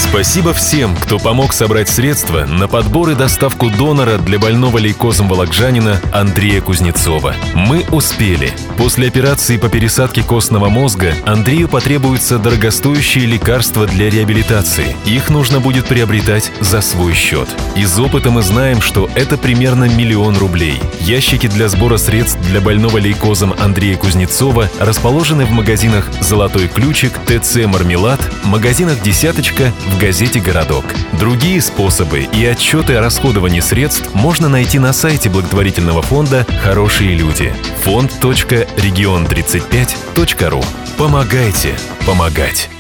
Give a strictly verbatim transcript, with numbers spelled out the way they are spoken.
Спасибо всем, кто помог собрать средства на подбор и доставку донора для больного лейкозом волокжанина Андрея Кузнецова. Мы успели. После операции по пересадке костного мозга Андрею потребуются дорогостоящие лекарства для реабилитации. Их нужно будет приобретать за свой счет. Из опыта мы знаем, что это примерно миллион рублей. Ящики для сбора средств для больного лейкозом Андрея Кузнецова расположены в магазинах «Золотой ключик», ТЦ «Мармелад», магазинах «Десяточка», в газете «Городок». Другие способы и отчеты о расходовании средств можно найти на сайте благотворительного фонда «Хорошие люди» фонд точка регион тридцать пять точка ру. Помогайте помогать.